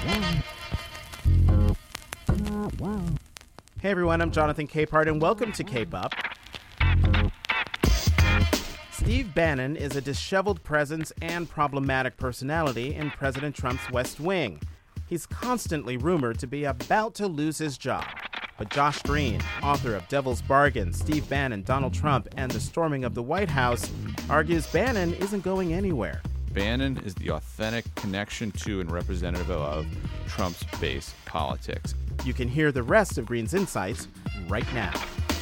Hey everyone, I'm Jonathan Capehart, and welcome to Cape Up. Steve Bannon is a disheveled presence and problematic personality in President Trump's West Wing. He's constantly rumored to be about to lose his job. But Josh Green, author of Devil's Bargain, Steve Bannon, Donald Trump, and the Storming of the White House, argues Bannon isn't going anywhere. Bannon is the authentic connection to and representative of Trump's base politics. You can hear the rest of Green's insights right now.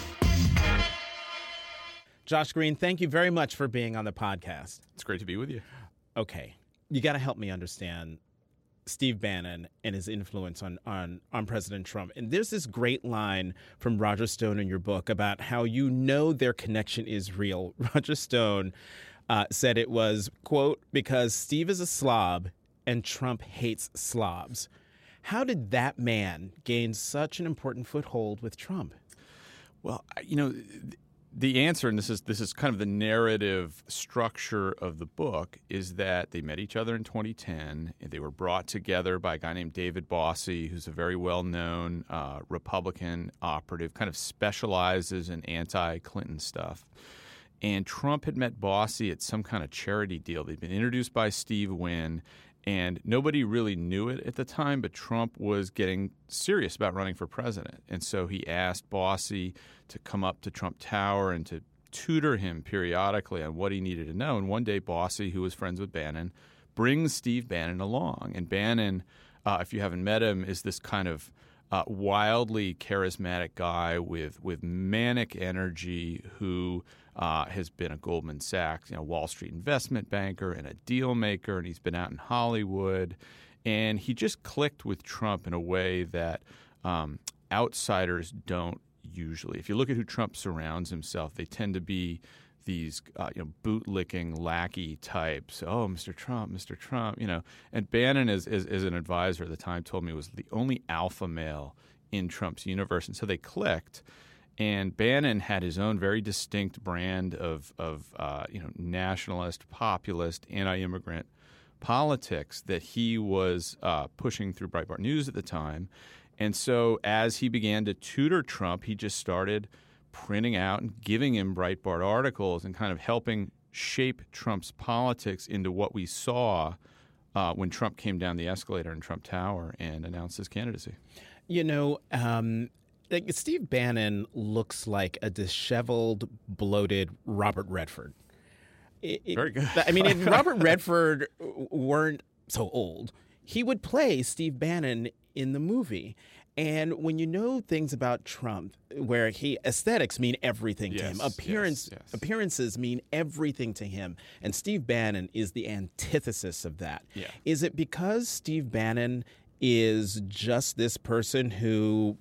Josh Green, thank you very much for being on the podcast. It's great to be with you. Okay, you got to help me understand Steve Bannon and his influence on President Trump. And there's this great line from Roger Stone in your book about how you know their connection is real. Roger Stone said it was, quote, because Steve is a slob and Trump hates slobs. How did that man gain such an important foothold with Trump? Well, the answer, and this is kind of the narrative structure of the book, is that they met each other in 2010. They were brought together by a guy named David Bossie, who's a very well-known Republican operative, kind of specializes in anti-Clinton stuff. And Trump had met Bossie at some kind of charity deal. They'd been introduced by Steve Wynn, and nobody really knew it at the time, but Trump was getting serious about running for president. And so he asked Bossie to come up to Trump Tower and to tutor him periodically on what he needed to know. And one day, Bossie, who was friends with Bannon, brings Steve Bannon along. And Bannon, if you haven't met him, is this kind of wildly charismatic guy with manic energy who has been a Goldman Sachs, Wall Street investment banker and a deal maker, and he's been out in Hollywood. And he just clicked with Trump in a way that outsiders don't usually. If you look at who Trump surrounds himself, they tend to be these bootlicking lackey types. Oh, Mr. Trump, And Bannon, as an advisor at the time, told me was the only alpha male in Trump's universe. And so they clicked. And Bannon had his own very distinct brand of nationalist, populist, anti-immigrant politics that he was pushing through Breitbart News at the time. And so as he began to tutor Trump, he just started printing out and giving him Breitbart articles and kind of helping shape Trump's politics into what we saw when Trump came down the escalator in Trump Tower and announced his candidacy. Steve Bannon looks like a disheveled, bloated Robert Redford. Very good. I mean, if Robert Redford weren't so old, he would play Steve Bannon in the movie. And when you know things about Trump, where aesthetics mean everything to him, appearances mean everything to him, and Steve Bannon is the antithesis of that. Yeah. Is it because Steve Bannon is just this person who,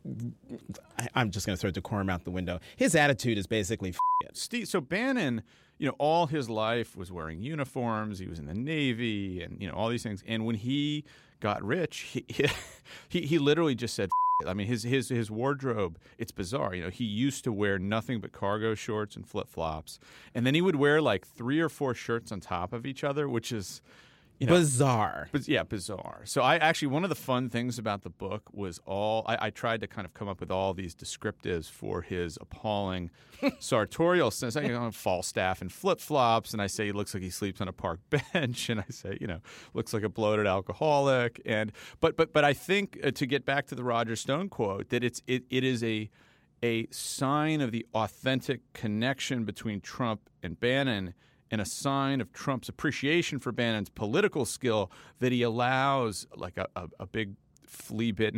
I'm just going to throw decorum out the window, his attitude is basically it. So Bannon, all his life was wearing uniforms. He was in the Navy and, all these things. And when he got rich, he literally just said, I mean, his wardrobe, it's bizarre. He used to wear nothing but cargo shorts and flip-flops. And then he would wear like 3 or 4 shirts on top of each other, which is bizarre. Bizarre. So one of the fun things about the book was I tried to kind of come up with all these descriptives for his appalling sartorial sense. Falstaff and flip-flops, and I say he looks like he sleeps on a park bench, and I say, looks like a bloated alcoholic. But I think to get back to the Roger Stone quote, that it is a sign of the authentic connection between Trump and Bannon, and a sign of Trump's appreciation for Bannon's political skill that he allows like a big flea-bitten,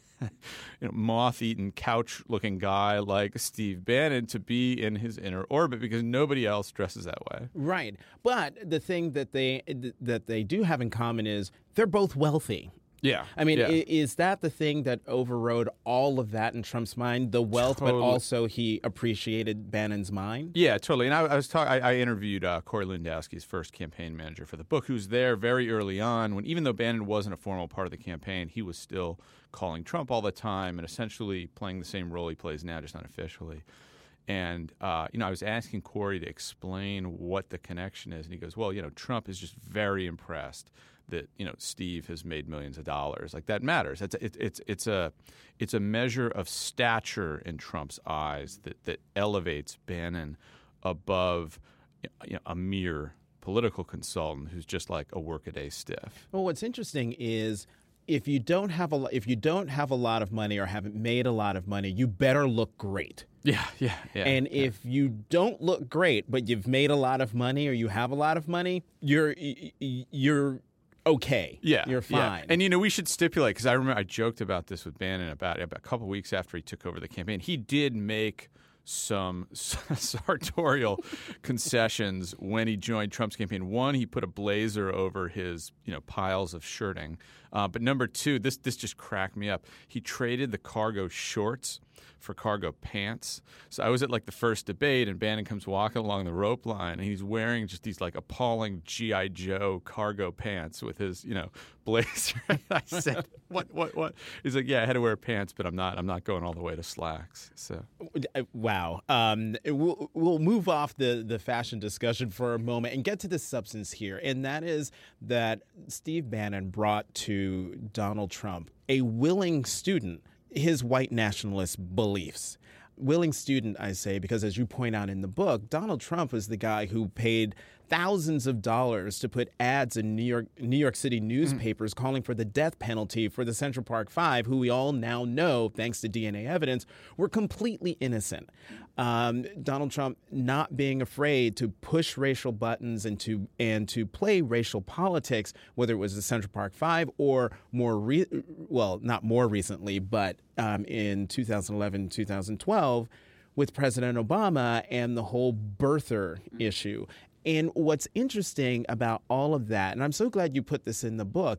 moth-eaten, couch-looking guy like Steve Bannon to be in his inner orbit because nobody else dresses that way. Right. But the thing that they do have in common is they're both wealthy. Yeah. I mean, is that the thing that overrode all of that in Trump's mind, the wealth, Totally. but also he appreciated Bannon's mind? Yeah, totally. And I interviewed Corey Lewandowski's first campaign manager for the book, who's there very early on when, even though Bannon wasn't a formal part of the campaign, he was still calling Trump all the time and essentially playing the same role he plays now, just unofficially. And, I was asking Corey to explain what the connection is. And he goes, well, Trump is just very impressed that Steve has made millions of dollars. Like, that matters. It's a measure of stature in Trump's eyes that elevates Bannon above a mere political consultant who's just like a workaday stiff. Well, what's interesting is if you don't have a lot of money or haven't made a lot of money, you better look great. Yeah. And if you don't look great, but you've made a lot of money or you have a lot of money, you're okay. Yeah, you're fine. Yeah. And we should stipulate, because I remember I joked about this with Bannon about a couple of weeks after he took over the campaign. He did make some sartorial concessions when he joined Trump's campaign. One, he put a blazer over his piles of shirting. But number two, this just cracked me up. He traded the cargo shorts for cargo pants. So I was at the first debate, and Bannon comes walking along the rope line, and he's wearing just these appalling G.I. Joe cargo pants with his blazer. And I said, what? He's like, yeah, I had to wear pants, but I'm not going all the way to slacks. So wow. We'll move off the fashion discussion for a moment and get to the substance here, and that is that Steve Bannon brought to Donald Trump a willing student, his white nationalist beliefs. Willing student, I say, because as you point out in the book, Donald Trump was the guy who paid thousands of dollars to put ads in New York City newspapers calling for the death penalty for the Central Park Five, who we all now know, thanks to DNA evidence, were completely innocent. Donald Trump not being afraid to push racial buttons and to play racial politics, whether it was the Central Park Five or not more recently, but in 2011, 2012, with President Obama and the whole birther issue. And what's interesting about all of that, and I'm so glad you put this in the book,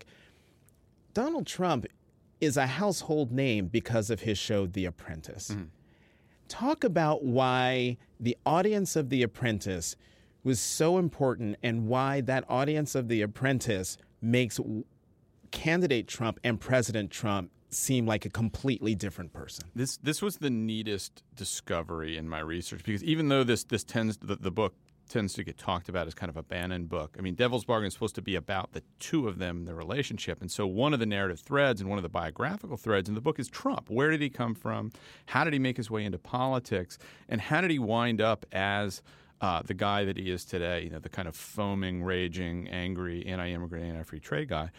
Donald Trump is a household name because of his show, The Apprentice. Mm-hmm. Talk about why the audience of The Apprentice was so important and why that audience of The Apprentice makes candidate Trump and President Trump seem like a completely different person. This was the neatest discovery in my research, because even though the book tends to get talked about as kind of a Bannon book. I mean, Devil's Bargain is supposed to be about the two of them, their relationship. And so one of the narrative threads and one of the biographical threads in the book is Trump. Where did he come from? How did he make his way into politics? And how did he wind up as the guy that he is today, the kind of foaming, raging, angry, anti-immigrant, anti-free trade guy?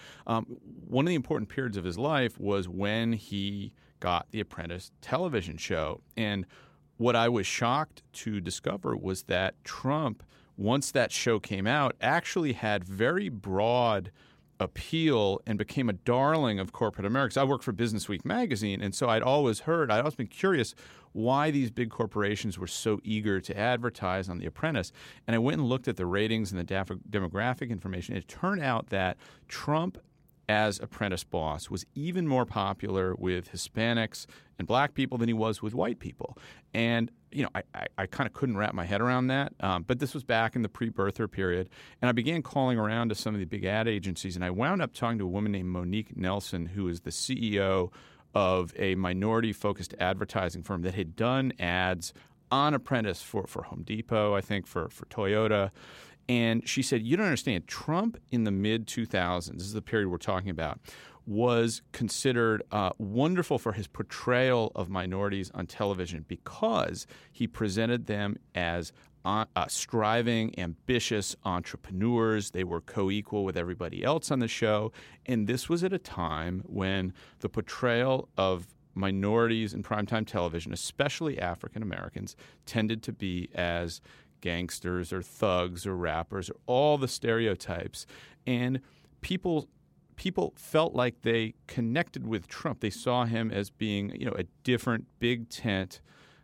One of the important periods of his life was when he got the Apprentice television show. And what I was shocked to discover was that Trump, once that show came out, actually had very broad appeal and became a darling of corporate America. I work for Business Week magazine, and so I'd always been curious why these big corporations were so eager to advertise on The Apprentice. And I went and looked at the ratings and the demographic information. It turned out that Trump, as Apprentice boss, was even more popular with Hispanics and black people than he was with white people. And, I kind of couldn't wrap my head around that. But this was back in the pre-birther period. And I began calling around to some of the big ad agencies. And I wound up talking to a woman named Monique Nelson, who is the CEO of a minority-focused advertising firm that had done ads on Apprentice for Home Depot, I think, for Toyota. And she said, you don't understand, Trump in the mid-2000s, this is the period we're talking about, was considered wonderful for his portrayal of minorities on television because he presented them as striving, ambitious entrepreneurs. They were co-equal with everybody else on the show. And this was at a time when the portrayal of minorities in primetime television, especially African Americans, tended to be as gangsters or thugs or rappers or all the stereotypes. And people felt like they connected with Trump. They saw him as being, a different big tent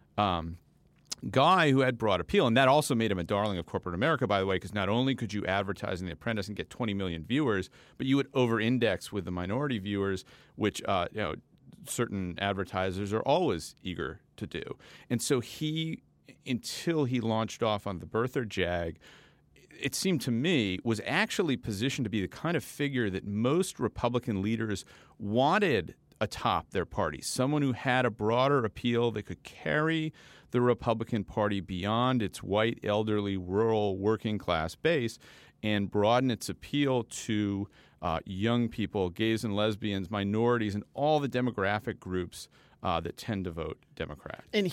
guy who had broad appeal. And that also made him a darling of corporate America, by the way, because not only could you advertise in The Apprentice and get 20 million viewers, but you would over-index with the minority viewers, which certain advertisers are always eager to do. And so until he launched off on the birther jag, it seemed to me, was actually positioned to be the kind of figure that most Republican leaders wanted atop their party, someone who had a broader appeal that could carry the Republican Party beyond its white, elderly, rural, working-class base and broaden its appeal to young people, gays and lesbians, minorities, and all the demographic groups that tend to vote Democrat. And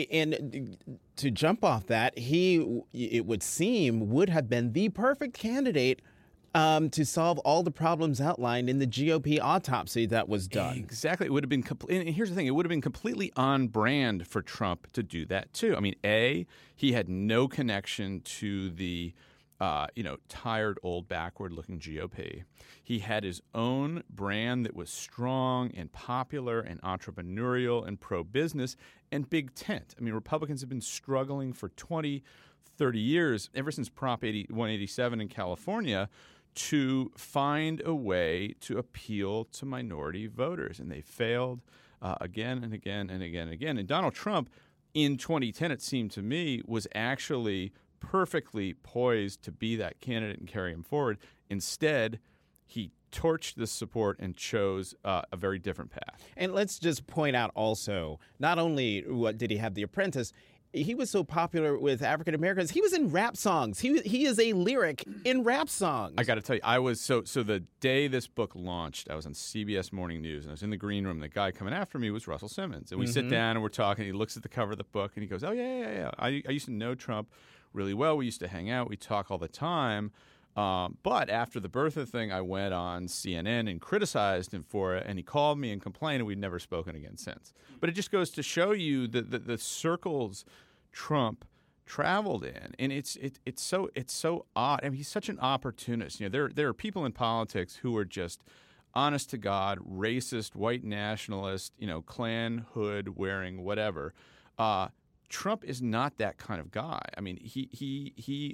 to jump off that, it would seem, would have been the perfect candidate to solve all the problems outlined in the GOP autopsy that was done. Exactly. It would have been and here's the thing, it would have been completely on brand for Trump to do that too. I mean, he had no connection to the tired, old, backward-looking GOP. He had his own brand that was strong and popular and entrepreneurial and pro-business and big tent. I mean, Republicans have been struggling for 20, 30 years, ever since Prop 187 in California, to find a way to appeal to minority voters. And they failed again and again and again and again. And Donald Trump, in 2010, it seemed to me, was actually perfectly poised to be that candidate and carry him forward. Instead, he torched this support and chose a very different path. And let's just point out also, not only did he have The Apprentice, he was so popular with African Americans. He was in rap songs. He is a lyric in rap songs. I got to tell you, I was so the day this book launched, I was on CBS Morning News and I was in the green room. The guy coming after me was Russell Simmons, and we sit down and we're talking. He looks at the cover of the book and he goes, "Oh yeah. I used to know Trump really well. We used to hang out. We talk all the time." But after the Bertha thing, I went on CNN and criticized him for it, and he called me and complained, and we'd never spoken again since. But it just goes to show you the circles Trump traveled in, and it's so odd. I mean, he's such an opportunist. There are people in politics who are just honest to God, racist, white nationalist, Klan hood wearing, whatever. Trump is not that kind of guy. I mean, he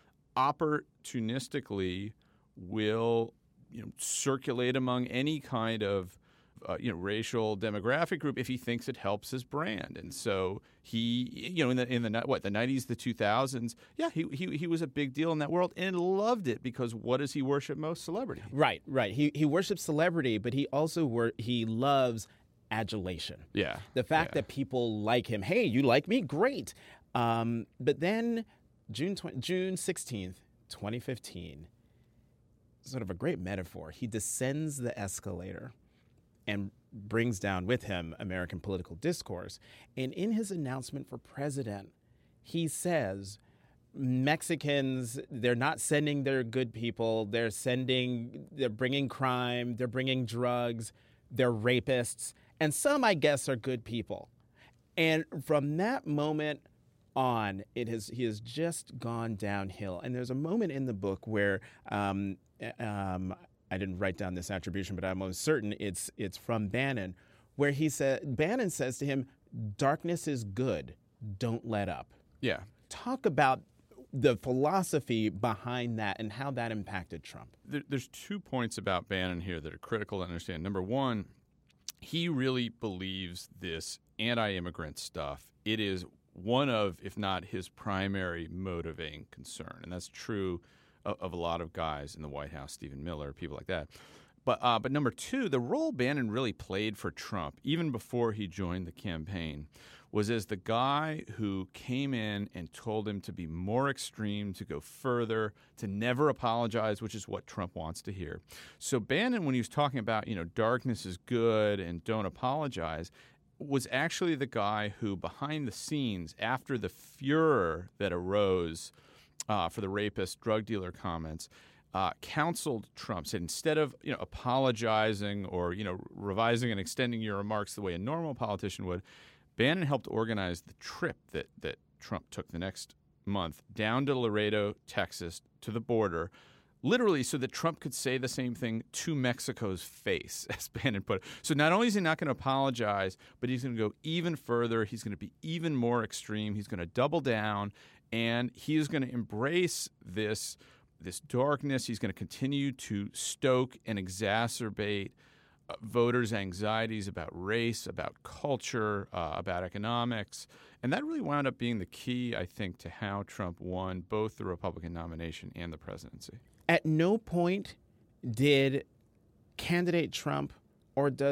opportunistically will circulate among any kind of racial demographic group if he thinks it helps his brand. And so he in the 90s, the 2000s, he was a big deal in that world and loved it because what does he worship most? Celebrity. Right. He worships celebrity, but he also he loves adulation. Yeah. The fact that people like him. Hey, you like me? Great. But then June 16th, 2015, sort of a great metaphor. He descends the escalator and brings down with him American political discourse. And in his announcement for president, he says, Mexicans, they're not sending their good people. They're bringing crime. They're bringing drugs. They're rapists. And some, I guess, are good people. And from that moment on, he has just gone downhill. And there's a moment in the book where I didn't write down this attribution, but I'm almost certain it's from Bannon, where Bannon says to him, "Darkness is good. Don't let up." Yeah. Talk about the philosophy behind that and how that impacted Trump. There's 2 points about Bannon here that are critical to understand. Number one, he really believes this anti-immigrant stuff. It is one of, if not his primary motivating concern. And that's true of a lot of guys in the White House, Stephen Miller, people like that. But number two, the role Bannon really played for Trump, even before he joined the campaign, was as the guy who came in and told him to be more extreme, to go further, to never apologize, which is what Trump wants to hear. So Bannon, when he was talking about, darkness is good and don't apologize, was actually the guy who, behind the scenes, after the furor that arose for the rapist drug dealer comments, counseled Trump, said instead of apologizing or revising and extending your remarks the way a normal politician would, Bannon helped organize the trip that Trump took the next month down to Laredo, Texas, to the border, literally so that Trump could say the same thing to Mexico's face, as Bannon put it. So not only is he not going to apologize, but he's going to go even further. He's going to be even more extreme. He's going to double down, and he is going to embrace this darkness. He's going to continue to stoke and exacerbate voters' anxieties about race, about culture, about economics. And that really wound up being the key, I think, to how Trump won both the Republican nomination and the presidency. At no point did candidate Trump or does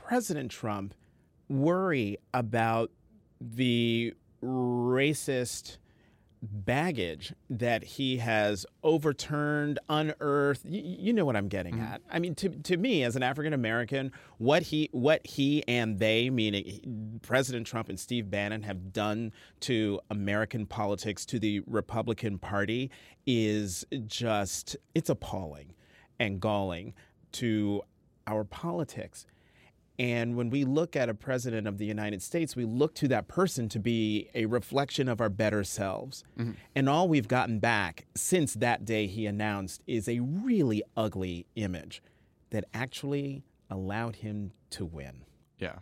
President Trump worry about the racist baggage that he has overturned, unearthed? You know what I'm getting at. I mean, to me, as an African American, what he and they, meaning President Trump and Steve Bannon, have done to American politics, to the Republican Party, is just, it's appalling and galling to our politics. And when we look at a president of the United States, we look to that person to be a reflection of our better selves. And all we've gotten back since that day he announced is a really ugly image that actually allowed him to win. Yeah.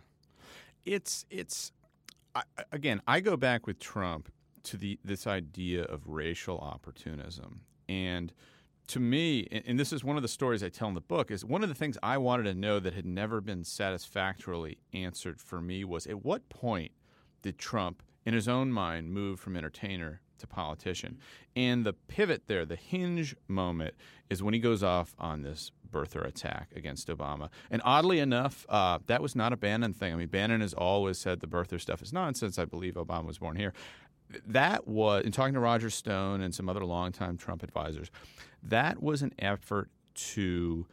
Again, I go back with Trump to this idea of racial opportunism. And to me, and this is one of the stories I tell in the book, is one of the things I wanted to know that had never been satisfactorily answered for me was, at what point did Trump, in his own mind, move from entertainer to politician? And the pivot there, the hinge moment, is when he goes off on this birther attack against Obama. And oddly enough, that was not a Bannon thing. I mean, Bannon has always said the birther stuff is nonsense. I believe Obama was born here. That was, in talking to Roger Stone and some other longtime Trump advisors, that was an effort to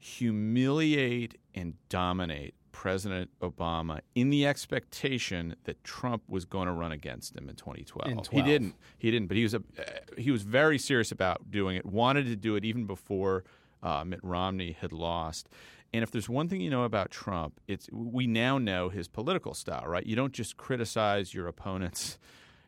humiliate and dominate President Obama in the expectation that Trump was going to run against him in 2012. He didn't, but he was very serious about doing it, wanted to do it even before Mitt Romney had lost. And if there's one thing you know about Trump, we now know his political style, right? You don't just criticize your opponent's,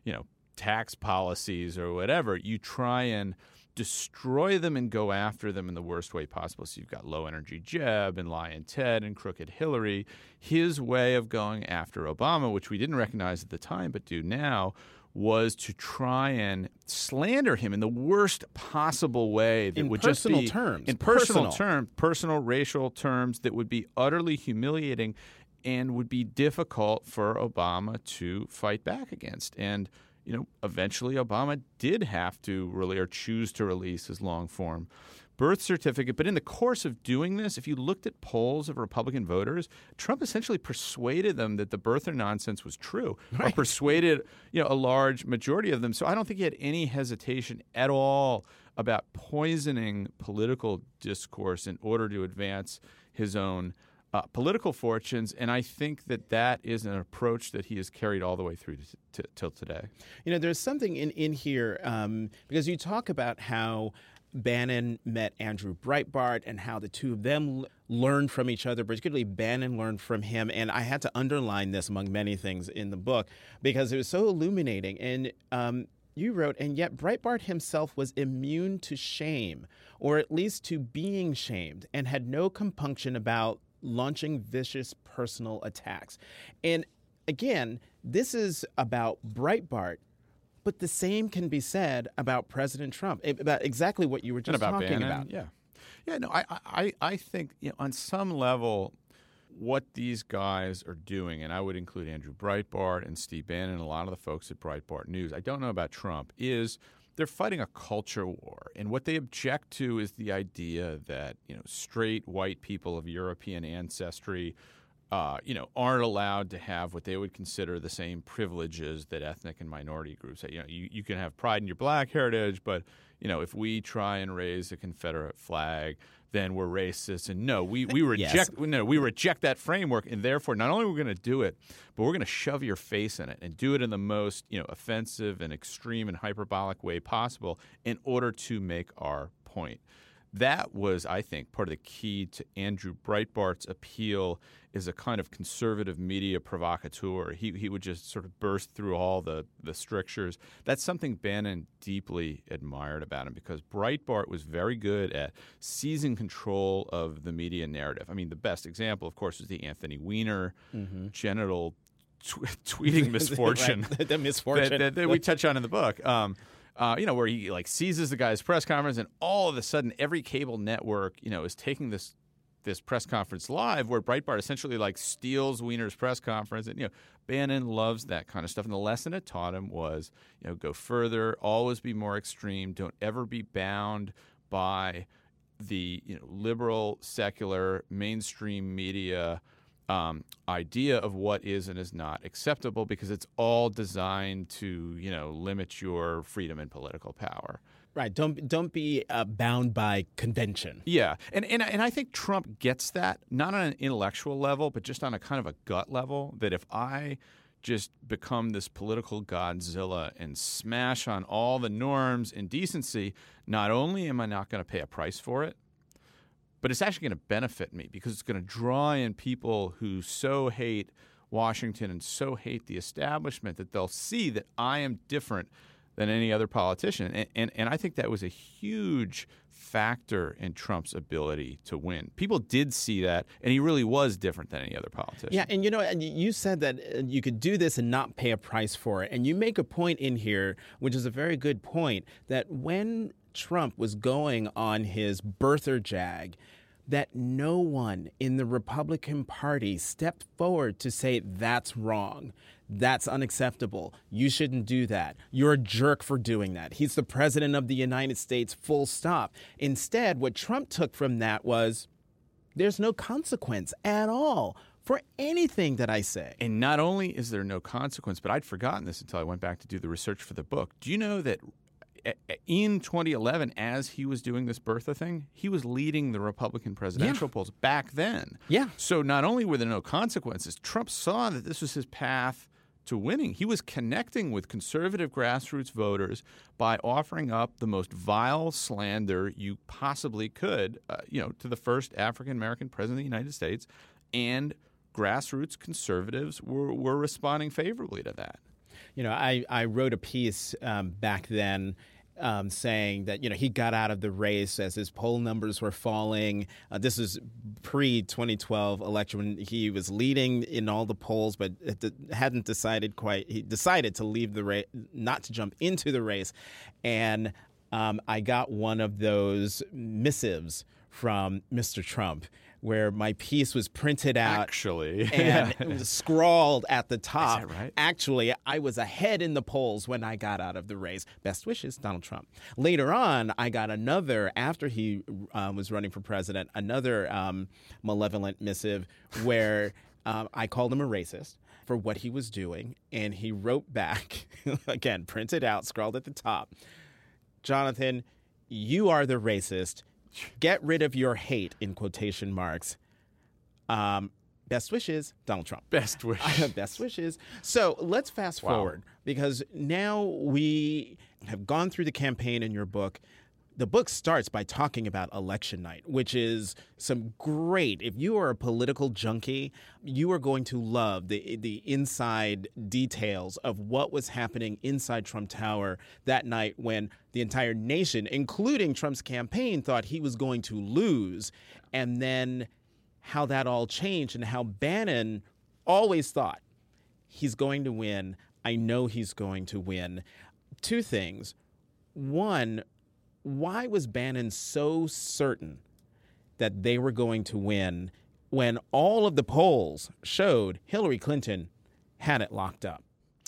tax policies or whatever. You try and destroy them and go after them in the worst way possible. So you've got Low Energy Jeb and Lyin' Ted and Crooked Hillary. His way of going after Obama, which we didn't recognize at the time but do now, was to try and slander him in the worst possible way that would just be in personal racial terms that would be utterly humiliating and would be difficult for Obama to fight back against. And eventually Obama did have to choose to release his long-form birth certificate. But in the course of doing this, if you looked at polls of Republican voters, Trump essentially persuaded them that the birther nonsense was true, or persuaded a large majority of them. So I don't think he had any hesitation at all about poisoning political discourse in order to advance his own political fortunes, and I think that is an approach that he has carried all the way through till today. There's something in here, because you talk about how Bannon met Andrew Breitbart and how the two of them learned from each other, particularly Bannon learned from him, and I had to underline this among many things in the book because it was so illuminating. And you wrote, and yet Breitbart himself was immune to shame, or at least to being shamed, and had no compunction about launching vicious personal attacks. And again, this is about Breitbart, but the same can be said about President Trump, about exactly what you were just talking Bannon. about. Yeah. No, I think on some level, what these guys are doing, and I would include Andrew Breitbart and Steve Bannon and a lot of the folks at Breitbart News, I don't know about Trump, is they're fighting a culture war. And what they object to is the idea that, straight white people of European ancestry, aren't allowed to have what they would consider the same privileges that ethnic and minority groups have. You can have pride in your black heritage, but, if we try and raise a Confederate flag, then we're racist. And no, we reject that framework, and therefore not only are we going to do it, but we're going to shove your face in it and do it in the most offensive and extreme and hyperbolic way possible in order to make our point. That was, I think, part of the key to Andrew Breitbart's appeal as a kind of conservative media provocateur. He would just sort of burst through all the strictures. That's something Bannon deeply admired about him, because Breitbart was very good at seizing control of the media narrative. I mean, the best example, of course, was the Anthony Weiner genital tweeting misfortune. Right. The misfortune that we touch on in the book. Where he seizes the guy's press conference, and all of a sudden every cable network, is taking this press conference live, where Breitbart essentially steals Weiner's press conference. And Bannon loves that kind of stuff. And the lesson it taught him was, go further, always be more extreme, don't ever be bound by the liberal, secular, mainstream media idea of what is and is not acceptable, because it's all designed to, limit your freedom and political power. Right. Don't be bound by convention. Yeah. And I think Trump gets that, not on an intellectual level, but just on a kind of a gut level, that if I just become this political Godzilla and smash on all the norms and decency, not only am I not going to pay a price for it, but it's actually going to benefit me, because it's going to draw in people who so hate Washington and so hate the establishment that they'll see that I am different than any other politician. And I think that was a huge factor in Trump's ability to win. People did see that, and he really was different than any other politician. Yeah, and you said that you could do this and not pay a price for it. And you make a point in here, which is a very good point, that when Trump was going on his birther jag, that no one in the Republican Party stepped forward to say that's wrong. That's unacceptable. You shouldn't do that. You're a jerk for doing that. He's the president of the United States, full stop. Instead, what Trump took from that was there's no consequence at all for anything that I say. And not only is there no consequence, but I'd forgotten this until I went back to do the research for the book. Do you know that in 2011, as he was doing this birther thing, he was leading the Republican presidential polls back then. Yeah. So not only were there no consequences, Trump saw that this was his path to winning. He was connecting with conservative grassroots voters by offering up the most vile slander you possibly could, to the first African-American president of the United States, and grassroots conservatives were responding favorably to that. I wrote a piece back then saying that, he got out of the race as his poll numbers were falling. This is pre-2012 election when he was leading in all the polls, but hadn't decided quite. He decided to leave the race, not to jump into the race. And I got one of those missives from Mr. Trump, where my piece was printed out actually and it was scrawled at the top. Is that right? Actually, I was ahead in the polls when I got out of the race. Best wishes, Donald Trump. Later on, I got another, after he was running for president, another malevolent missive where I called him a racist for what he was doing. And he wrote back, again, printed out, scrawled at the top, Jonathan, you are the racist. Get rid of your hate, in quotation marks. Best wishes, Donald Trump. Best wishes. Best wishes. So let's fast forward, because now we have gone through the campaign in your book. The book starts by talking about election night, which is some great. If you are a political junkie, you are going to love the inside details of what was happening inside Trump Tower that night when the entire nation, including Trump's campaign, thought he was going to lose. And then how that all changed, and how Bannon always thought he's going to win. I know he's going to win. Two things. One, why was Bannon so certain that they were going to win when all of the polls showed Hillary Clinton had it locked up?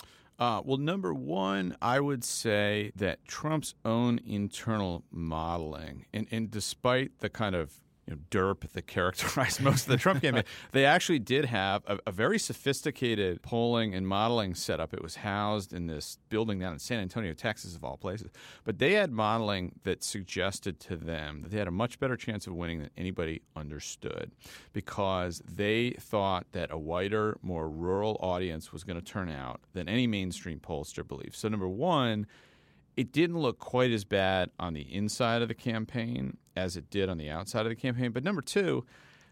Well, number one, I would say that Trump's own internal modeling, and despite the kind of derp that characterized most of the Trump campaign, they actually did have a very sophisticated polling and modeling setup. It was housed in this building down in San Antonio, Texas, of all places. But they had modeling that suggested to them that they had a much better chance of winning than anybody understood, because they thought that a whiter, more rural audience was going to turn out than any mainstream pollster believed. So number one, it didn't look quite as bad on the inside of the campaign as it did on the outside of the campaign. But number two,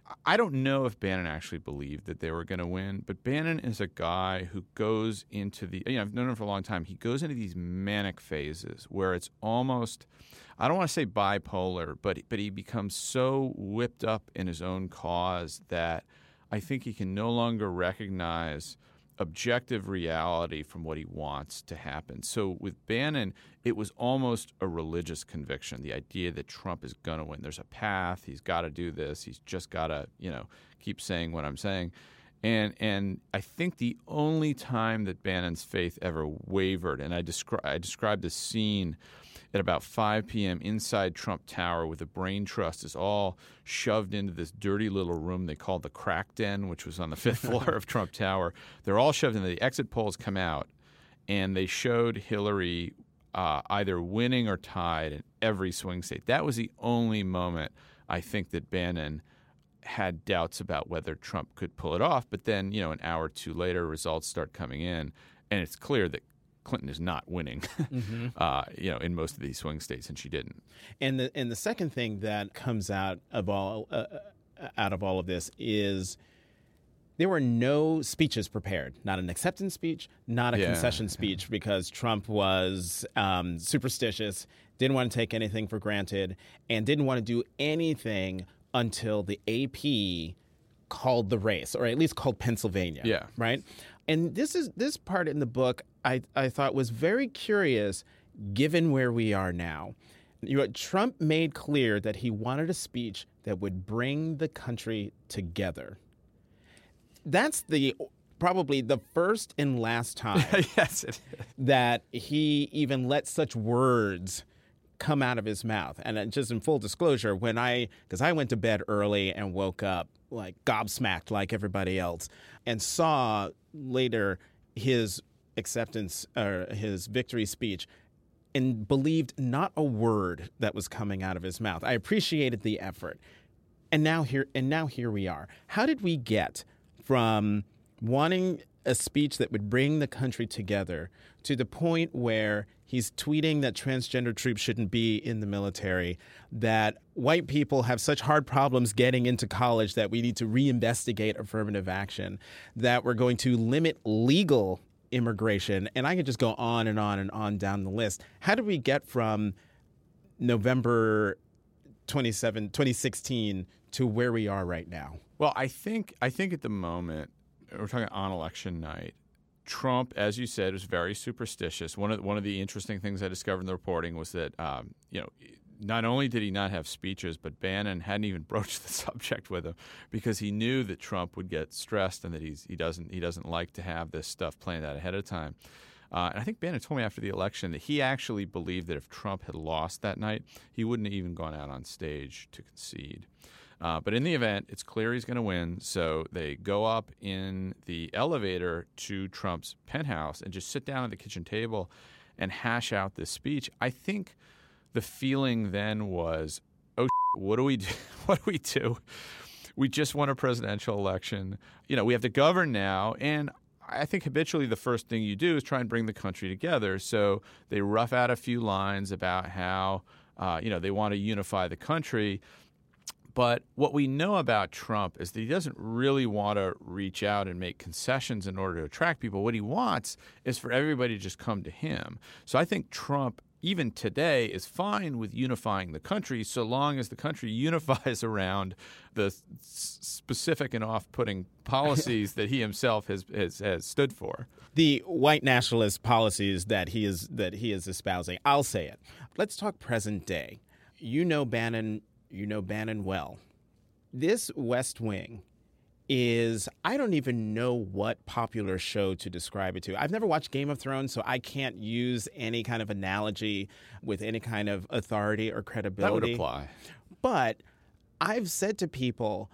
I don't know if Bannon actually believed that they were going to win, but Bannon is a guy who goes into I've known him for a long time. He goes into these manic phases where it's almost, I don't want to say bipolar, but he becomes so whipped up in his own cause that I think he can no longer recognize objective reality from what he wants to happen. So with Bannon, it was almost a religious conviction, the idea that Trump is going to win. There's a path. He's got to do this. He's just got to, keep saying what I'm saying. And I think the only time that Bannon's faith ever wavered, and I described this scene that about 5 p.m. inside Trump Tower, with the brain trust is all shoved into this dirty little room they called the crack den, which was on the 5th floor of Trump Tower. They're all shoved in. The exit polls come out, and they showed Hillary either winning or tied in every swing state. That was the only moment I think that Bannon had doubts about whether Trump could pull it off. But then, an hour or two later, results start coming in, and it's clear that Clinton is not winning, in most of these swing states, and she didn't. And the second thing that comes out of all of this is there were no speeches prepared, not an acceptance speech, not a concession speech, because Trump was superstitious, didn't want to take anything for granted, and didn't want to do anything until the AP called the race, or at least called Pennsylvania. Yeah. Right? And this part in the book I thought was very curious, given where we are now. Trump made clear that he wanted a speech that would bring the country together. That's probably the first and last time yes, it is. that he even let such words come out of his mouth. And just in full disclosure, because I went to bed early and woke up like gobsmacked like everybody else, and saw later his acceptance or his victory speech, and believed not a word that was coming out of his mouth. I appreciated the effort. And now here we are. How did we get from wanting a speech that would bring the country together to the point where he's tweeting that transgender troops shouldn't be in the military, that white people have such hard problems getting into college that we need to reinvestigate affirmative action, that we're going to limit legal immigration, and I could just go on and on and on down the list. How did we get from November 2016 to where we are right now? Well, I think at the moment, we're talking on election night, Trump, as you said, was very superstitious. One of the interesting things I discovered in the reporting was that not only did he not have speeches, but Bannon hadn't even broached the subject with him, because he knew that Trump would get stressed and that he doesn't like to have this stuff planned out ahead of time. And I think Bannon told me after the election that he actually believed that if Trump had lost that night, he wouldn't have even gone out on stage to concede. But in the event, it's clear he's going to win, so they go up in the elevator to Trump's penthouse and just sit down at the kitchen table and hash out this speech. I think the feeling then was, what do we do? What do we do? We just won a presidential election. We have to govern now, and I think habitually the first thing you do is try and bring the country together. So they rough out a few lines about how they want to unify the country. But what we know about Trump is that he doesn't really want to reach out and make concessions in order to attract people. What he wants is for everybody to just come to him. So I think Trump, even today, is fine with unifying the country so long as the country unifies around the specific and off-putting policies that he himself has stood for. The white nationalist policies that he is espousing. I'll say it. Let's talk present day. Bannon well. This West Wing is, I don't even know what popular show to describe it to. I've never watched Game of Thrones, so I can't use any kind of analogy with any kind of authority or credibility. That would apply. But I've said to people,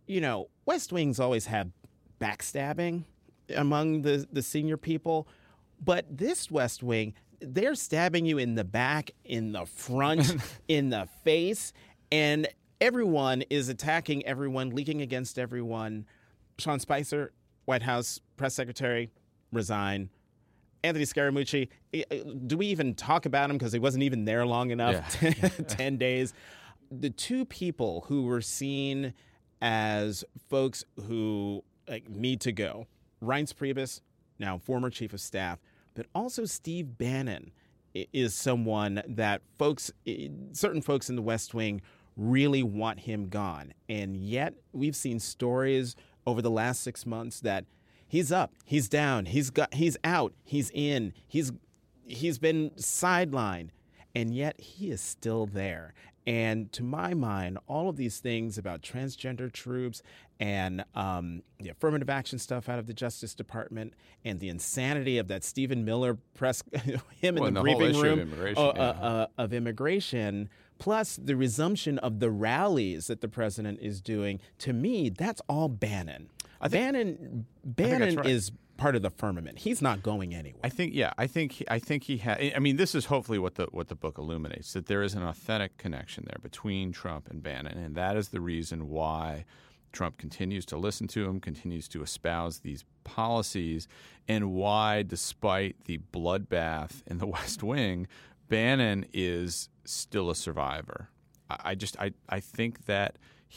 West Wings always have backstabbing among the senior people, but this West Wing, they're stabbing you in the back, in the front, in the face, and everyone is attacking everyone, leaking against everyone. Sean Spicer, White House press secretary, resign. Anthony Scaramucci, do we even talk about him because he wasn't even there long enough? Yeah. 10 days. The two people who were seen as folks who need to go, Reince Priebus, now former chief of staff, but also Steve Bannon is someone that certain folks in the West Wing really want him gone. And yet we've seen stories over the last 6 months that he's up, he's down, he's out, he's in, he's been sidelined, and yet he is still there. And to my mind, all of these things about transgender troops and the affirmative action stuff out of the Justice Department and the insanity of that Stephen Miller press, him in the briefing room of immigration, plus the resumption of the rallies that the president is doing, to me, that's all Bannon. Bannon is part of the firmament. He's not going anywhere. I think he had. I mean, this is hopefully what the book illuminates, that there is an authentic connection there between Trump and Bannon, and that is the reason why Trump continues to listen to him, continues to espouse these policies, and why, despite the bloodbath in the West Wing, Bannon is still a survivor. I think that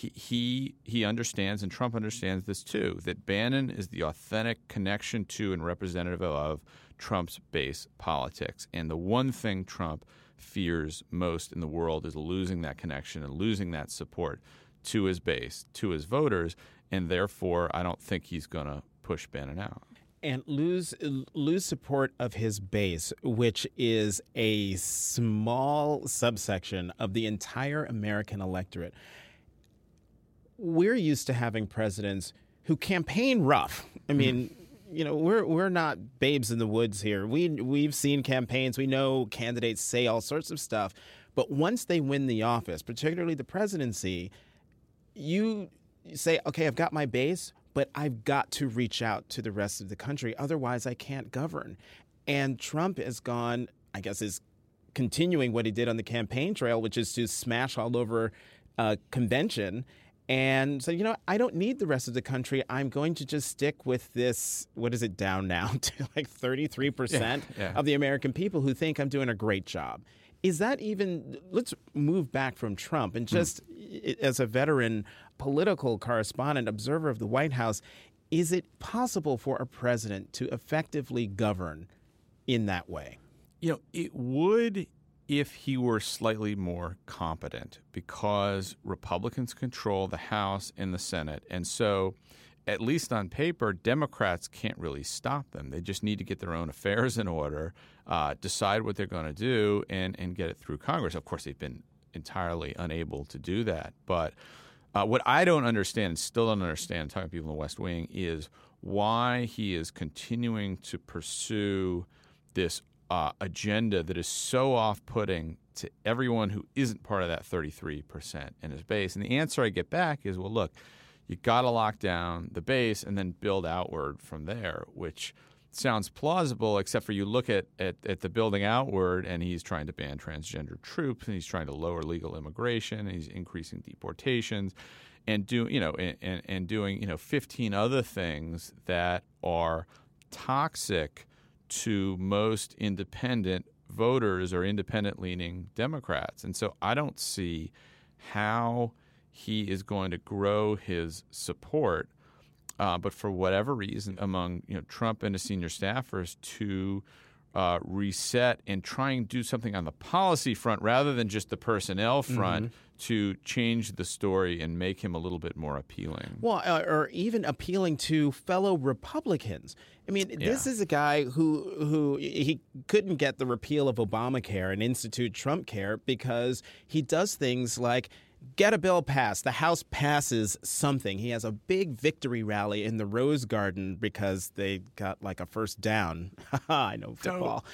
he understands, and Trump understands this too, that Bannon is the authentic connection to and representative of Trump's base politics. And the one thing Trump fears most in the world is losing that connection and losing that support to his base, to his voters, and therefore I don't think he's going to push Bannon out. And lose support of his base, which is a small subsection of the entire American electorate. We're used to having presidents who campaign rough. I mean, we're not babes in the woods here. We've seen campaigns. We know candidates say all sorts of stuff. But once they win the office, particularly the presidency, you say, okay, I've got my base, but I've got to reach out to the rest of the country. Otherwise, I can't govern. And Trump has gone, I guess, is continuing what he did on the campaign trail, which is to smash all over a convention and say, I don't need the rest of the country. I'm going to just stick with this. What is it down now to like 33% of the American people who think I'm doing a great job. Is that even – let's move back from Trump and just as a veteran political correspondent, observer of the White House, is it possible for a president to effectively govern in that way? It would if he were slightly more competent, because Republicans control the House and the Senate. And so, at least on paper, Democrats can't really stop them. They just need to get their own affairs in order, decide what they're going to do, and get it through Congress. Of course, they've been entirely unable to do that. But what I don't understand and still don't understand, talking to people in the West Wing, is why he is continuing to pursue this agenda that is so off-putting to everyone who isn't part of that 33% in his base. And the answer I get back is, well, look, you got to lock down the base and then build outward from there, which sounds plausible, except for you look at the building outward, and he's trying to ban transgender troops, and he's trying to lower legal immigration, and he's increasing deportations, and doing 15 other things that are toxic to most independent voters or independent-leaning Democrats. And so I don't see how he is going to grow his support, but for whatever reason, among Trump and his senior staffers, to reset and try and do something on the policy front rather than just the personnel front to change the story and make him a little bit more appealing. Well, or even appealing to fellow Republicans. I mean, this is a guy who he couldn't get the repeal of Obamacare and institute Trump care because he does things like get a bill passed. The House passes something. He has a big victory rally in the Rose Garden because they got like a first down. I know football.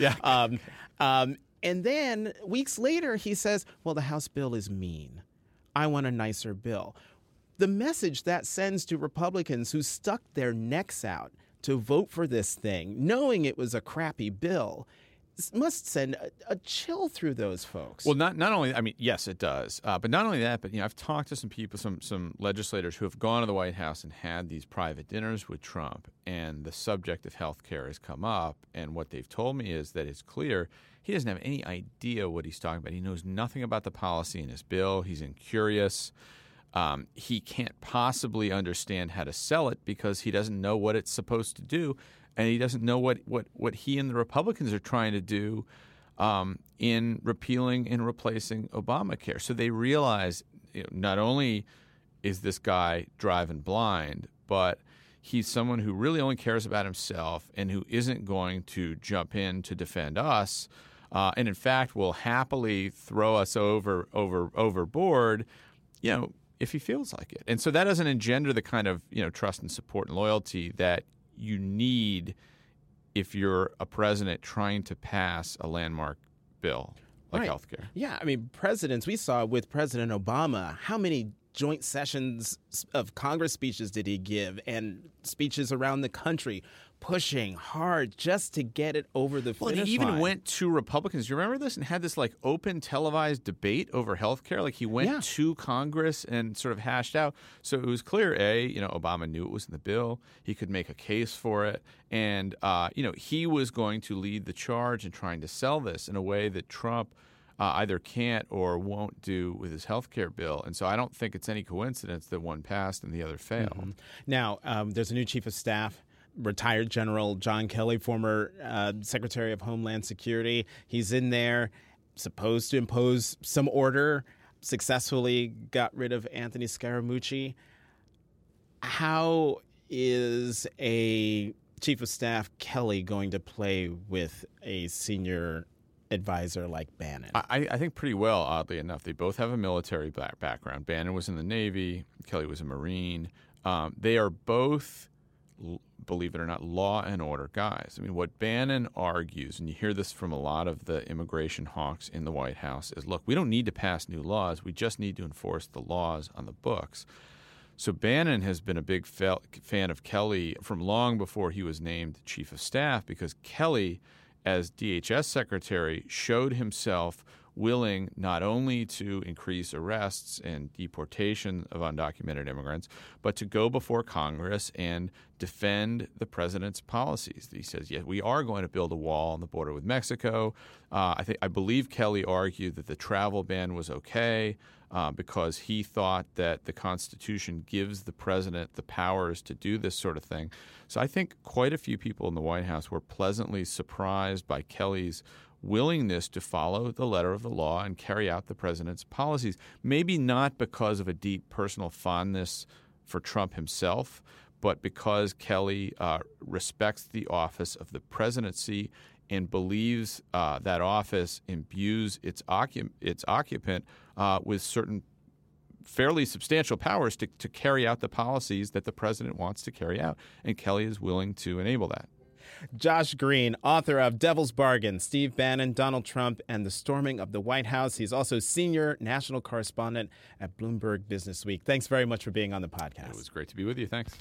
And then weeks later, he says, well, the House bill is mean. I want a nicer bill. The message that sends to Republicans who stuck their necks out to vote for this thing, knowing it was a crappy bill, must send a chill through those folks. Well, not only, I mean, yes, it does. But not only that, but I've talked to some people, some legislators who have gone to the White House and had these private dinners with Trump, and the subject of health care has come up. And what they've told me is that it's clear he doesn't have any idea what he's talking about. He knows nothing about the policy in his bill. He's incurious. He can't possibly understand how to sell it because he doesn't know what it's supposed to do. And he doesn't know what he and the Republicans are trying to do in repealing and replacing Obamacare. So they realize not only is this guy driving blind, but he's someone who really only cares about himself and who isn't going to jump in to defend us and in fact will happily throw us overboard, if he feels like it. And so that doesn't engender the kind of trust and support and loyalty that you need if you're a president trying to pass a landmark bill like right. healthcare. Yeah, I mean, presidents, we saw with President Obama, how many joint sessions of Congress speeches did he give, and speeches around the country pushing hard just to get it over the finish line. He even went to Republicans. You remember this? And had this open televised debate over health care. He went to Congress and sort of hashed out. So it was clear, Obama knew it was in the bill. He could make a case for it. And, he was going to lead the charge in trying to sell this in a way that Trump either can't or won't do with his health care bill. And so I don't think it's any coincidence that one passed and the other failed. Mm-hmm. Now, there's a new chief of staff, retired General John Kelly, former Secretary of Homeland Security. He's in there, supposed to impose some order, successfully got rid of Anthony Scaramucci. How is a chief of staff Kelly going to play with a senior advisor like Bannon? I think pretty well, oddly enough. They both have a military background. Bannon was in the Navy. Kelly was a Marine. They are both, believe it or not, law and order guys. I mean, what Bannon argues, and you hear this from a lot of the immigration hawks in the White House, is, look, we don't need to pass new laws. We just need to enforce the laws on the books. So Bannon has been a big fan of Kelly from long before he was named chief of staff, because Kelly, as DHS secretary, showed himself willing not only to increase arrests and deportation of undocumented immigrants, but to go before Congress and defend the president's policies. He says, yes, we are going to build a wall on the border with Mexico. I believe Kelly argued that the travel ban was okay because he thought that the Constitution gives the president the powers to do this sort of thing. So I think quite a few people in the White House were pleasantly surprised by Kelly's willingness to follow the letter of the law and carry out the president's policies, maybe not because of a deep personal fondness for Trump himself, but because Kelly respects the office of the presidency and believes that office imbues its occupant with certain fairly substantial powers to carry out the policies that the president wants to carry out. And Kelly is willing to enable that. Josh Green, author of Devil's Bargain, Steve Bannon, Donald Trump, and the Storming of the White House. He's also senior national correspondent at Bloomberg Businessweek. Thanks very much for being on the podcast. It was great to be with you. Thanks.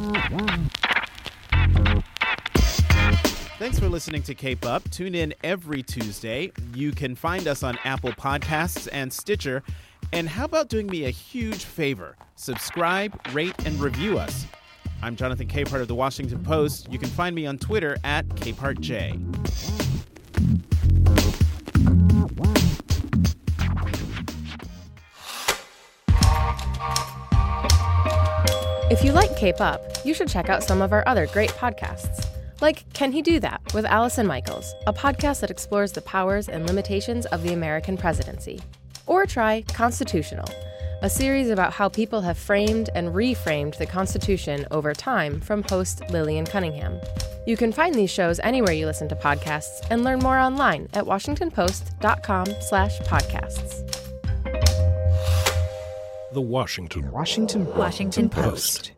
Thanks for listening to Cape Up. Tune in every Tuesday. You can find us on Apple Podcasts and Stitcher. And how about doing me a huge favor? Subscribe, rate, and review us. I'm Jonathan Capehart of The Washington Post. You can find me on Twitter at CapehartJ. If you like Cape Up, you should check out some of our other great podcasts. Like Can He Do That? With Allison Michaels, a podcast that explores the powers and limitations of the American presidency. Or try Constitutional, a series about how people have framed and reframed the Constitution over time, from host Lillian Cunningham. You can find these shows anywhere you listen to podcasts and learn more online at washingtonpost.com/podcasts. The Washington Post.